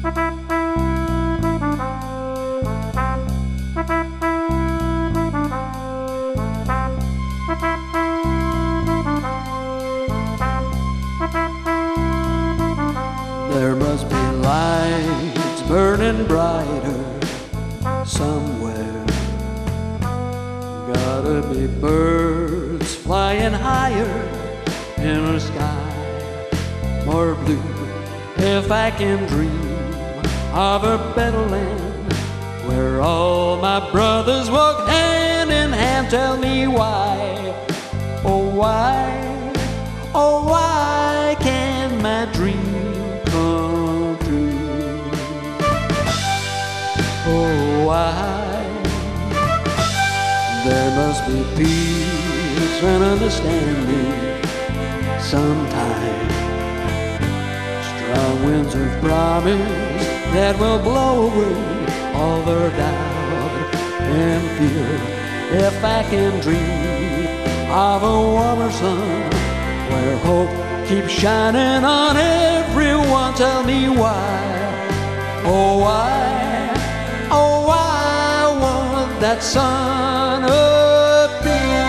There must be lights burning brighter somewhere. Gotta be birds flying higher in a sky more blue. If I can dream of a better land where all my brothers walk hand in hand, tell me why, oh why can't my dream come true? Oh, why? There must be peace and understanding sometime. Strong winds of promise that will blow away all their doubt and fear. If I can dream of a warmer sun where hope keeps shining on everyone, tell me why, oh why won't that sun appear?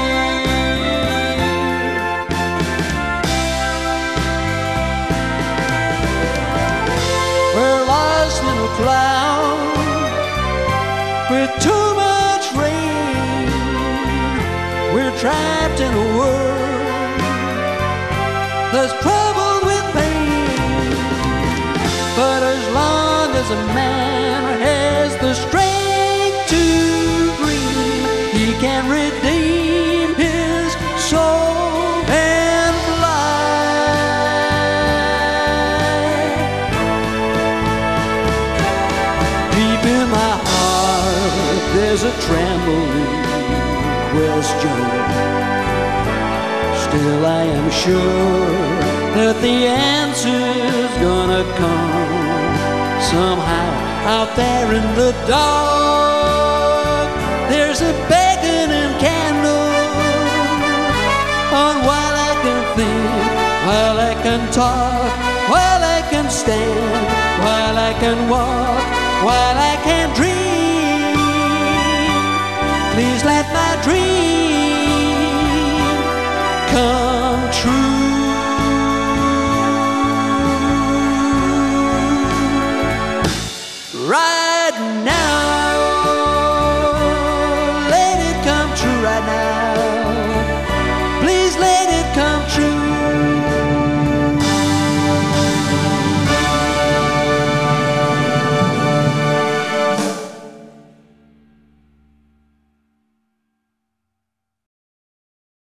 We're lost in a cloud with too much rain. We're trapped in a world that's troubled with pain. But as long as a man has the strength to dream, he can redeem his soul and fly. Deep in my heart there's a trembling question. Still I am sure that the answer's gonna come somehow. Out there in the dark there's a beckoning candle, on while I can think, while I can talk, while I can stand, while I can walk, while I can dream. Please let my dream